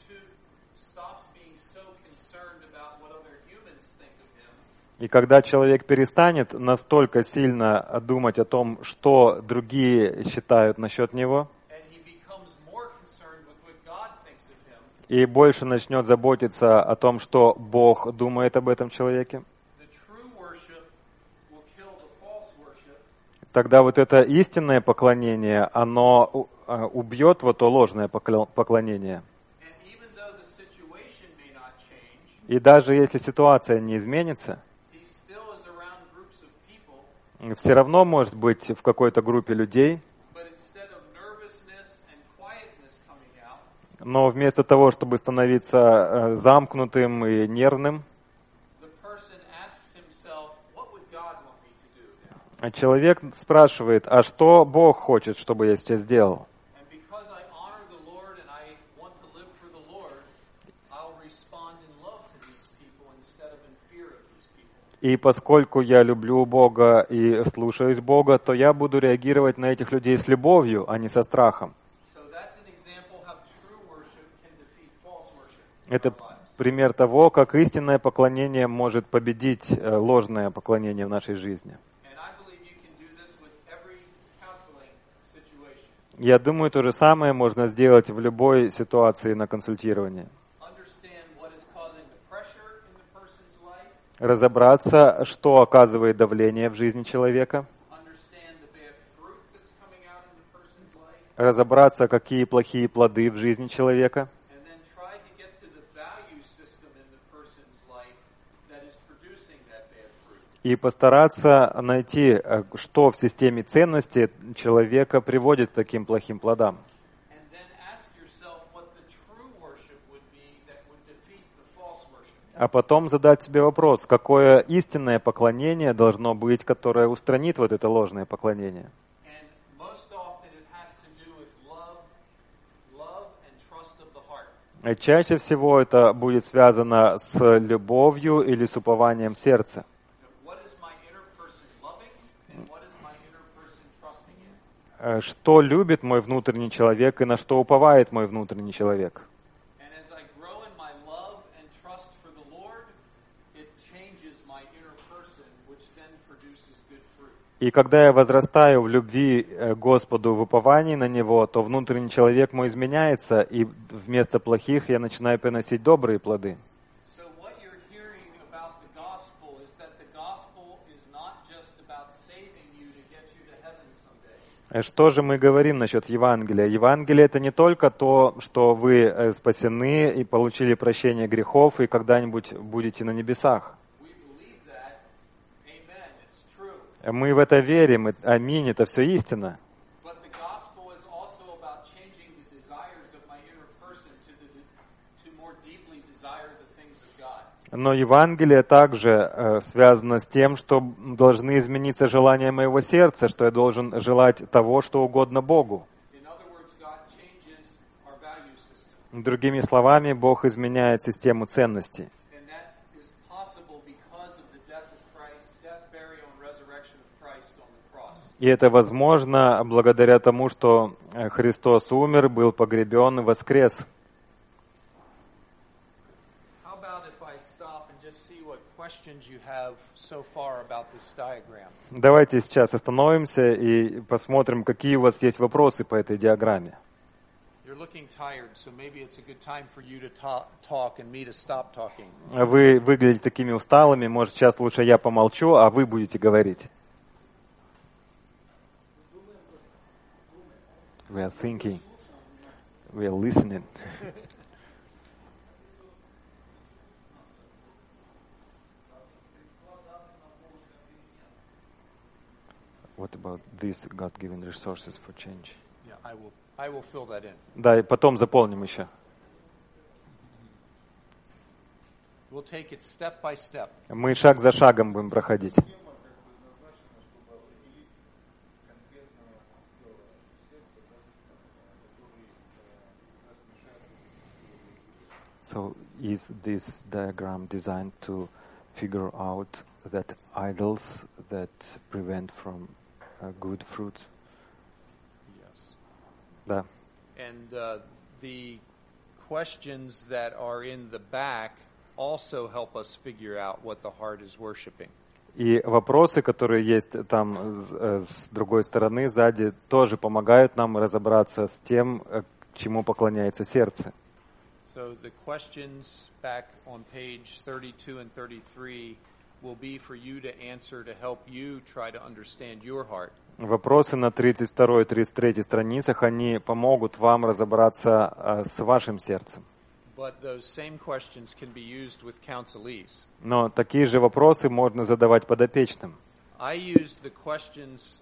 Speaker 2: so concerned about what other humans think of him,
Speaker 1: И когда человек перестанет настолько сильно думать о том, что другие считают насчет него,
Speaker 2: and he becomes more concerned with what God thinks of him,
Speaker 1: и больше начнет заботиться о том, что Бог думает об этом человеке,
Speaker 2: the true worship will kill the false worship,
Speaker 1: тогда вот это истинное поклонение, оно убьет вот то ложное поклонение.
Speaker 2: and even though the situation may not change,
Speaker 1: И даже если ситуация не изменится,
Speaker 2: he still is around groups of people,
Speaker 1: все равно может быть в какой-то группе людей,
Speaker 2: but instead of nervousness and quietness coming out,
Speaker 1: но вместо того, чтобы становиться замкнутым и нервным,
Speaker 2: the person asks himself, what would God want me to do now?
Speaker 1: человек спрашивает: а что Бог хочет, чтобы я сейчас сделал?
Speaker 2: And because I honor the Lord and I want to live for the Lord, I'll respond in love to these people instead of in fear of these people.
Speaker 1: И поскольку я люблю Бога и слушаюсь Бога, то я буду реагировать на этих людей с любовью, а не со страхом.
Speaker 2: So that's an example how true worship can defeat false worship in
Speaker 1: Это
Speaker 2: our lives.
Speaker 1: пример того, как истинное поклонение может победить ложное поклонение в нашей жизни.
Speaker 2: And I believe you can do this with every counseling situation.
Speaker 1: Я думаю, то же самое можно сделать в любой ситуации на консультировании.
Speaker 2: Understand what is causing the pressure in the person's life.
Speaker 1: Разобраться, что оказывает давление в жизни человека.
Speaker 2: Understand the bad fruit that's coming out in the person's life.
Speaker 1: Разобраться, какие плохие плоды в жизни человека.
Speaker 2: And then try to get to the value system in the person's life that is producing that bad fruit.
Speaker 1: И постараться найти, что в системе ценностей человека приводит к таким плохим плодам.
Speaker 2: And then ask yourself what the true worship would be that would defeat the false worship.
Speaker 1: А потом задать себе вопрос, какое истинное поклонение должно быть, которое устранит вот это ложное поклонение.
Speaker 2: And most often it has to do with love and trust of the heart.
Speaker 1: Чаще всего это будет связано с любовью или с упованием сердца.
Speaker 2: What is my inner person loving and what is my inner person trusting in?
Speaker 1: Что любит мой внутренний человек и на что уповает мой внутренний человек.
Speaker 2: And as I grow in my love and trust for the Lord, it changes my inner person, which then produces good fruit.
Speaker 1: И когда я возрастаю в любви к Господу, в уповании на Него, то внутренний человек мой изменяется, и вместо плохих я начинаю приносить добрые плоды.
Speaker 2: So what you're hearing about the gospel is that the gospel is not just about saving you to get you to heaven someday.
Speaker 1: Что же мы говорим насчет Евангелия? Евангелие — это не только то, что вы спасены и получили прощение грехов, и когда-нибудь будете на небесах.
Speaker 2: We believe that. Amen. It's true.
Speaker 1: Мы в это верим, аминь, это все истина.
Speaker 2: But the gospel is also about changing the desires of my inner person to more deeply desire the things of God.
Speaker 1: Но Евангелие также связано с тем, что должны измениться желания моего сердца, что я должен желать того, что угодно Богу.
Speaker 2: In other words, God changes our value system.
Speaker 1: Другими словами, Бог изменяет систему ценностей.
Speaker 2: And that is possible because of the death of Christ, death, burial, and resurrection of Christ on the cross.
Speaker 1: И это возможно благодаря тому, что Христос умер, был погребен и воскрес.
Speaker 2: How about if I stop and just see what questions you have so far about this diagram.
Speaker 1: Давайте сейчас остановимся и посмотрим, какие у вас есть вопросы по этой диаграмме.
Speaker 2: You're looking tired, so maybe it's a good time for you to talk and me to stop talking.
Speaker 1: Вы выглядите такими усталыми, может, сейчас лучше я помолчу, а вы будете говорить. We are thinking. We are listening. What about these God-given resources for change?
Speaker 2: Yeah, I will fill that in.
Speaker 1: Да, и потом заполним еще.
Speaker 2: We'll take it step by step.
Speaker 1: Мы шаг за шагом будем проходить. So is this diagram designed to figure out that idols that prevent from good fruit?
Speaker 2: Yes.
Speaker 1: Да.
Speaker 2: And the questions that are in the back also help us figure out what the heart is worshiping.
Speaker 1: И вопросы, которые есть там с другой стороны, сзади, тоже помогают нам разобраться с тем, чему поклоняется сердце.
Speaker 2: So the questions back on page 32 and 33 will be for you to answer to help you try to understand your heart.
Speaker 1: Вопросы на 32 и 33 страницах, они помогут вам разобраться с вашим сердцем.
Speaker 2: But those same questions can be used with counselees.
Speaker 1: Но такие же вопросы можно задавать подопечным.
Speaker 2: I used the questions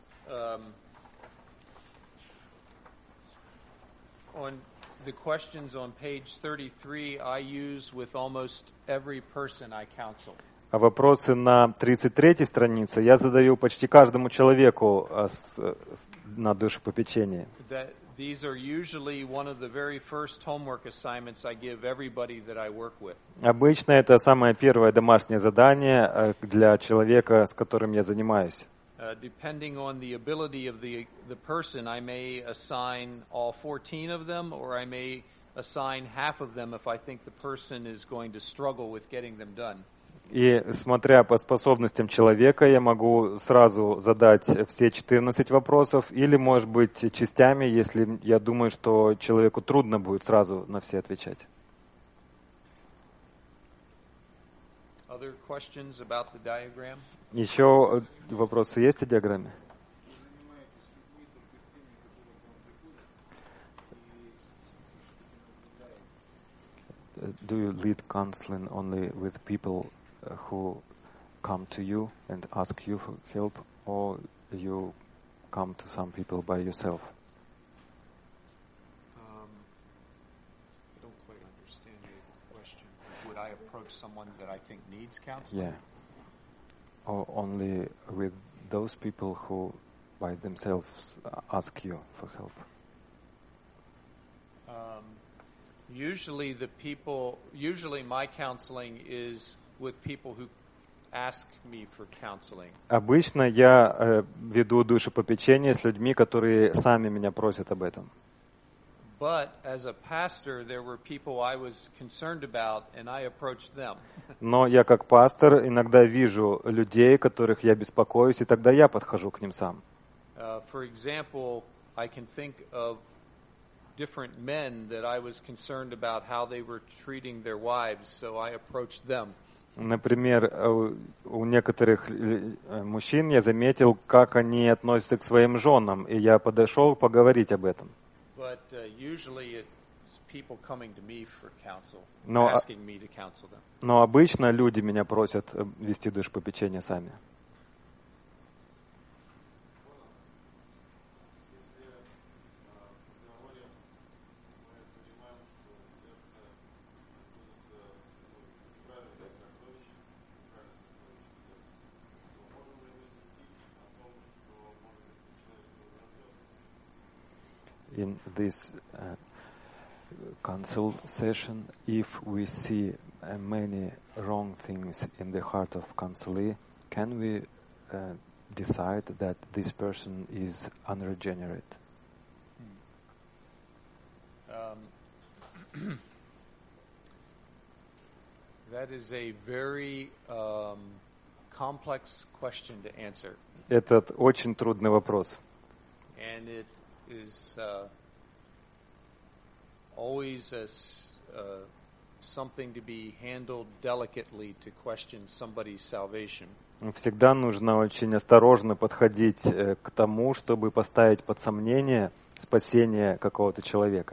Speaker 2: on page 33 I use with almost every person I counsel.
Speaker 1: А вопросы на 33 странице я задаю почти каждому человеку на душепопечении.
Speaker 2: These are usually one of the very first homework assignments I give everybody that I work with.
Speaker 1: Обычно это самое первое домашнее задание для человека, с которым я занимаюсь.
Speaker 2: Depending on the ability of the person, I may assign all 14 of them, or I may assign half of them if I think the person is going to struggle with getting them done.
Speaker 1: И смотря по способностям человека, я могу сразу задать все 14 вопросов, или, может быть, частями, если я думаю, что человеку трудно будет сразу на все отвечать.
Speaker 2: Other questions about the diagram?
Speaker 1: Еще вопросы есть о диаграмме? Do you lead counseling only with people who come to you and ask you for help, or you come to some people by yourself?
Speaker 2: I don't quite understand the question. Would I approach someone that I think needs counseling?
Speaker 1: Yeah. Or only with those people who by themselves ask you for help?
Speaker 2: Usually my counseling is with people who ask me for counseling.
Speaker 1: Обычно я веду душепопечение с людьми, которые сами меня просят об этом.
Speaker 2: But as a pastor, there were people I was concerned about, and I approached them.
Speaker 1: Но я как пастор иногда вижу людей, которых я беспокоюсь, и тогда я подхожу к ним сам.
Speaker 2: For example, I can think of different men that I was concerned about how they were treating their wives, so I approached them.
Speaker 1: Например, у некоторых мужчин я заметил, как они относятся к своим женам, и я подошел поговорить об этом.
Speaker 2: But usually it's people coming to me for counsel,
Speaker 1: Но,
Speaker 2: asking me to counsel them.
Speaker 1: Но обычно люди меня просят вести душепопечение сами. In this council session, if we see many wrong things in the heart of counselee, can we decide that this person is unregenerate?
Speaker 2: That is a very complex question to answer.
Speaker 1: Этот очень трудный вопрос.
Speaker 2: And it is always something to be handled delicately to question somebody's salvation.
Speaker 1: Всегда нужно очень осторожно подходить к тому, чтобы поставить под сомнение спасение какого-то человека.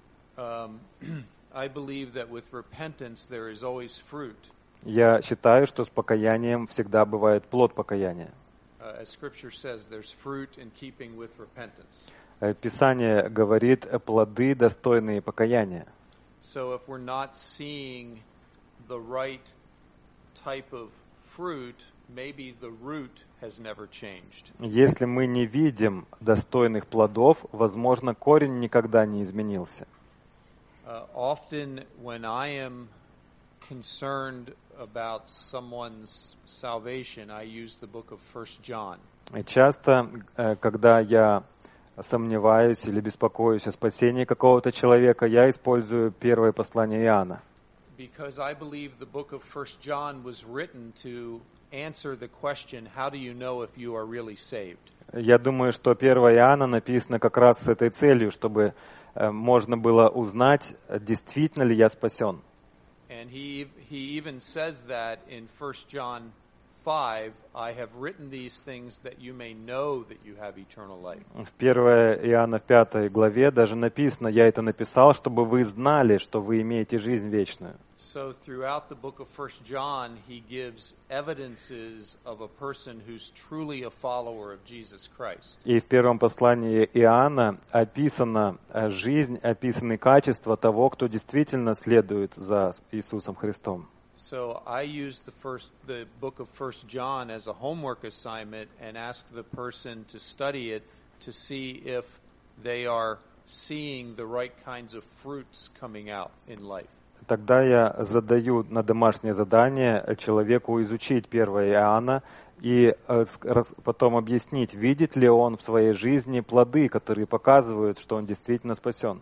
Speaker 2: I believe that with repentance there is always fruit.
Speaker 1: Я считаю, что с покаянием всегда бывает плод покаяния.
Speaker 2: As Scripture says, there's fruit in keeping with repentance.
Speaker 1: Писание говорит плоды, достойные покаяния.
Speaker 2: So if we're not seeing the right type of fruit, maybe the root has never changed.
Speaker 1: Если мы не видим достойных плодов, возможно, корень никогда не изменился.
Speaker 2: Often when I am concerned about someone's salvation, I use the book of 1 John.
Speaker 1: И часто, когда я сомневаюсь или беспокоюсь о спасении какого-то человека, я использую первое послание Иоанна.
Speaker 2: Because I believe the book of 1 John was written to answer the question, how do you know if you are really saved?
Speaker 1: Я думаю, что 1 Иоанна написано как раз с этой целью, чтобы можно было узнать, действительно ли я спасен.
Speaker 2: And he even says that in 1 John 5, I have written these things that you may know that you have eternal life.
Speaker 1: В 1 Иоанна 5 главе даже написано, я это написал, чтобы вы знали, что вы имеете жизнь вечную.
Speaker 2: So throughout the book of 1 John, he gives evidences of a person who's truly a follower of Jesus Christ.
Speaker 1: И в первом послании Иоанна описана жизнь, описаны качества того, кто действительно следует за Иисусом Христом.
Speaker 2: So I use the book of 1 John as a homework assignment and ask the person to study it to see if they are seeing the right kinds of fruits coming out in life.
Speaker 1: Тогда я задаю на домашнее задание человеку изучить 1 Иоанна и потом объяснить, видит ли он в своей жизни плоды, которые показывают, что он действительно спасен.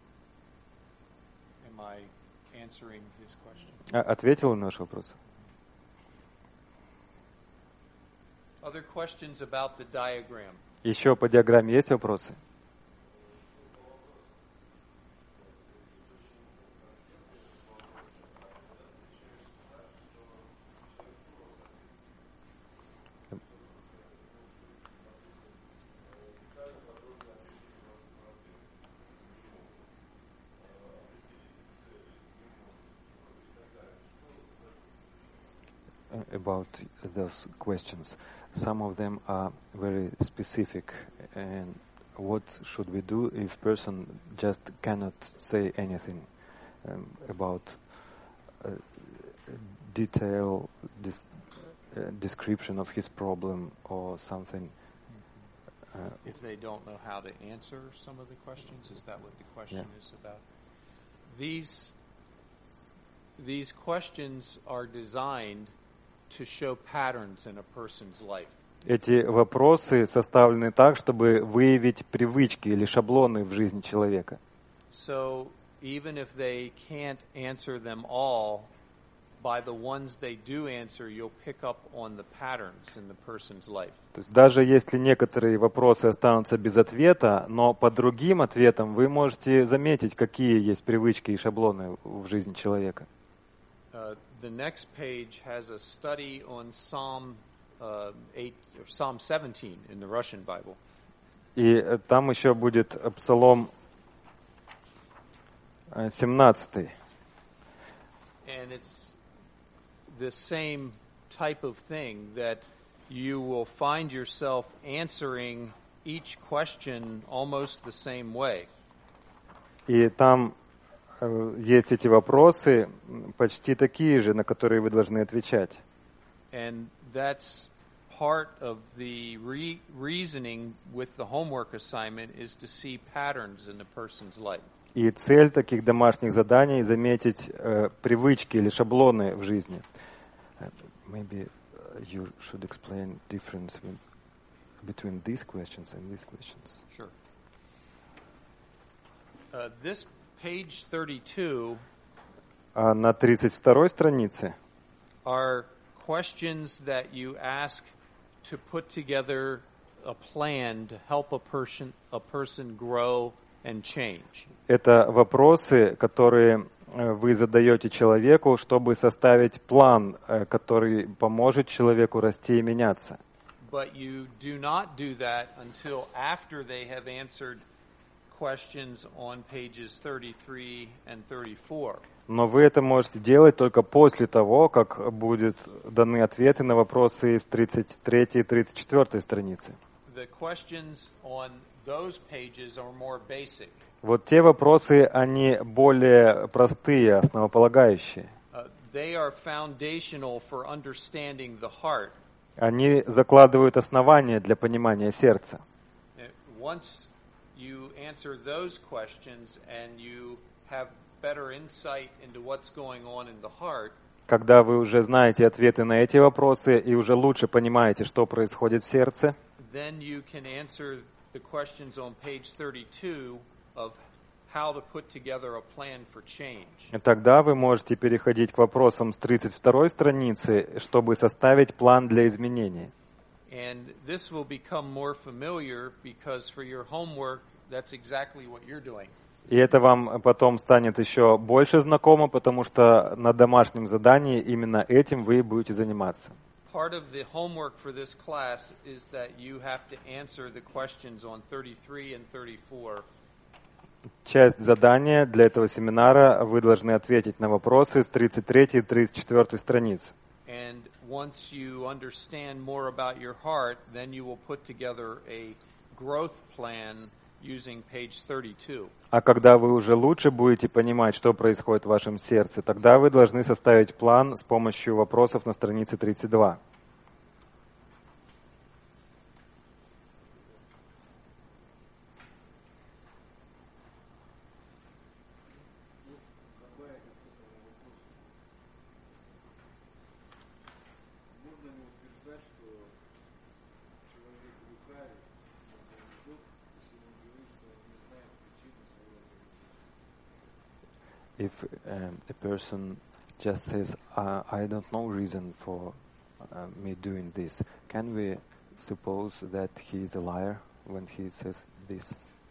Speaker 2: Am I answering his question?
Speaker 1: Ответил на ваш вопрос?
Speaker 2: Other questions about the diagram?
Speaker 1: Еще по диаграмме есть вопросы? About those questions. Some of them are very specific. And what should we do if person just cannot say anything about detail, description of his problem or something?
Speaker 2: If they don't know how to answer some of the questions, is that what the question is about? These questions are designed to show patterns in a person's life.
Speaker 1: Эти вопросы составлены так, чтобы выявить привычки или шаблоны в жизни человека.
Speaker 2: So even if they can't answer them all, by the ones they do answer, you'll pick up on the patterns in the person's life.
Speaker 1: То есть даже если некоторые вопросы останутся без ответа, но по другим ответам вы можете заметить, какие есть привычки и шаблоны в жизни человека.
Speaker 2: The next page has a study on Psalm 17 in the Russian Bible.
Speaker 1: И там еще будет Псалом 17.
Speaker 2: And it's the same type of thing that you will find yourself answering each question almost the same way.
Speaker 1: И там есть эти вопросы, почти такие же, на которые вы должны отвечать.
Speaker 2: And that's part of the reasoning with the homework assignment is to see patterns in a person's life.
Speaker 1: И цель таких домашних заданий — заметить привычки или шаблоны в жизни. Maybe you should explain difference between these questions and these questions.
Speaker 2: Sure. This page 32
Speaker 1: А на 32-й странице
Speaker 2: are questions that you ask to put together a plan to help a person grow and change.
Speaker 1: это вопросы, которые вы задаете человеку, чтобы составить план, который поможет человеку расти и меняться.
Speaker 2: But you do not do that until after they have answered questions on pages 33 and 34.
Speaker 1: Но вы это можете делать только после того, как будут даны ответы на вопросы из 33 и 34 страницы.
Speaker 2: The questions on those pages are more basic.
Speaker 1: Вот те вопросы, они более простые, основополагающие.
Speaker 2: They are foundational for understanding the heart.
Speaker 1: Они закладывают основания для понимания сердца.
Speaker 2: Once you answer those questions and you have better insight into what's going on in the heart,
Speaker 1: Когда вы уже знаете ответы на эти вопросы и уже лучше понимаете, что происходит в сердце,
Speaker 2: then you can answer the questions on page 32 of how to put together a plan for change.
Speaker 1: тогда вы можете переходить к вопросам с 32 страницы, чтобы составить план для изменений.
Speaker 2: And this will become more familiar because for your homework, that's exactly what you're doing.
Speaker 1: И это вам потом станет еще больше знакомо, потому что на домашнем задании именно этим вы будете заниматься.
Speaker 2: Part of the homework for this class is that you have to answer the questions on 33 and 34.
Speaker 1: Часть задания для этого семинара вы должны ответить на вопросы с 33 и 34 страниц.
Speaker 2: And once you understand more about your heart, then you will put together a growth plan using page 32.
Speaker 1: А когда вы уже лучше будете понимать, что происходит в вашем сердце, тогда вы должны составить план с помощью вопросов на странице 32. If a person just says, I don't know reason for me doing this, can we suppose that he is a liar when he says this?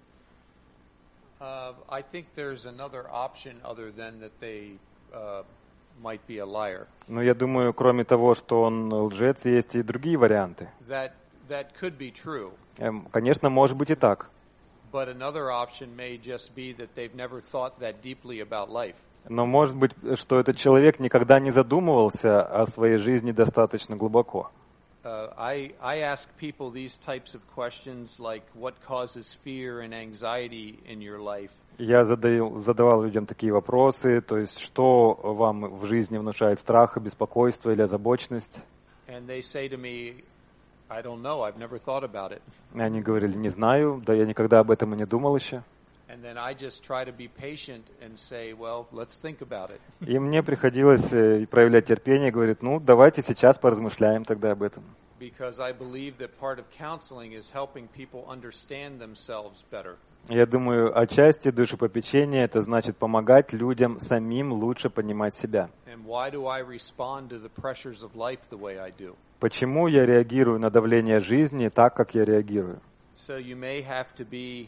Speaker 2: I think there's another option other than that they might be a liar.
Speaker 1: Но я думаю, кроме того, что он лжец, есть и другие варианты.
Speaker 2: That could be true.
Speaker 1: Конечно, может быть и так.
Speaker 2: But another option may just be that they've never thought that deeply about life.
Speaker 1: Но может быть, что этот человек никогда не задумывался о своей жизни достаточно глубоко.
Speaker 2: I ask people these types of questions like what causes fear and anxiety in your life.
Speaker 1: Я задавал людям такие вопросы, то есть что вам в жизни внушает страх, беспокойство или озабоченность.
Speaker 2: And they say to me, I don't know, I've never thought about it.
Speaker 1: И они говорили, не знаю, да я никогда об этом и не думал еще.
Speaker 2: And then I just try to be patient and say, well, let's think about it.
Speaker 1: И мне приходилось проявлять терпение, говорит, ну, давайте сейчас поразмышляем тогда об этом.
Speaker 2: Because I believe that part of counseling is helping people understand themselves better.
Speaker 1: Я думаю, отчасти душепопечение это значит помогать людям самим лучше понимать себя.
Speaker 2: And why do I respond to the pressures of life the way I do?
Speaker 1: Почему я реагирую на давление жизни так, как я реагирую?
Speaker 2: So you may have to be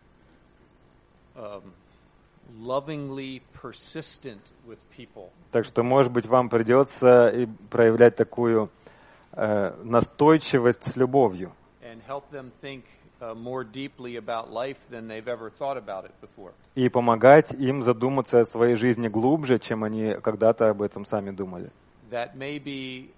Speaker 2: lovingly persistent with people.
Speaker 1: Так что, может быть, вам придется и проявлять такую настойчивость с любовью.
Speaker 2: And help them think more deeply about life than they've ever thought about it before.
Speaker 1: И помогать им задуматься о своей жизни глубже, чем они когда-то об этом сами думали.
Speaker 2: That may be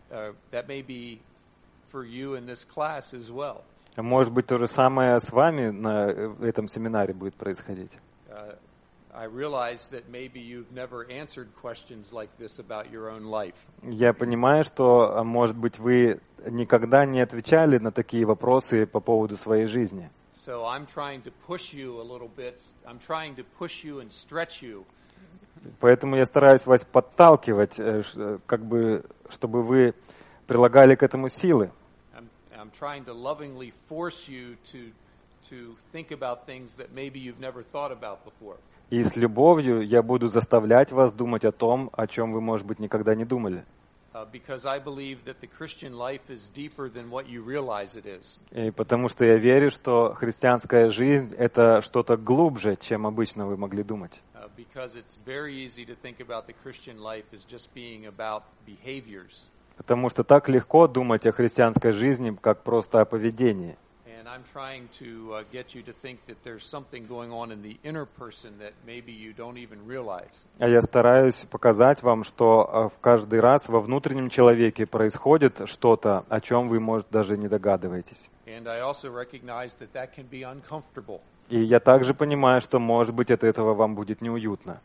Speaker 2: for you in this class as well.
Speaker 1: Может быть, то же самое с вами на этом семинаре будет происходить.
Speaker 2: I realize that maybe you've never answered questions like this about your own life.
Speaker 1: Я понимаю, что, может быть, вы никогда не отвечали на такие вопросы по поводу своей жизни.
Speaker 2: So I'm trying to push you a little bit. I'm trying to push you and stretch you.
Speaker 1: Поэтому я стараюсь вас подталкивать, как бы, чтобы вы прилагали к этому силы.
Speaker 2: I'm trying to lovingly force you to think about things that maybe you've never thought about before.
Speaker 1: И с любовью я буду заставлять вас думать о том, о чем вы, может быть, никогда не думали.
Speaker 2: Because I believe that the Christian life is deeper than what you realize it is.
Speaker 1: И потому что я верю, что христианская жизнь — это что-то глубже, чем обычно вы могли думать.
Speaker 2: Because it's very easy to think about the Christian life as just being about behaviors.
Speaker 1: Потому что так легко думать о христианской жизни, как просто о поведении.
Speaker 2: And I'm trying to get you to think that there's something going on in the inner person that maybe you don't even realize.
Speaker 1: А я стараюсь показать вам, что в каждый раз во внутреннем человеке происходит что-то, о чем вы, может, даже не догадываетесь.
Speaker 2: And I also recognize that that can be uncomfortable.
Speaker 1: И я также понимаю, что, может быть, от этого вам будет неуютно.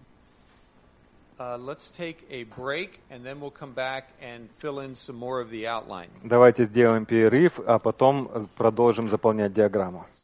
Speaker 2: Let's take a break, and then we'll come back and fill in some more of the outline.
Speaker 1: Давайте сделаем перерыв, а потом продолжим заполнять диаграмму.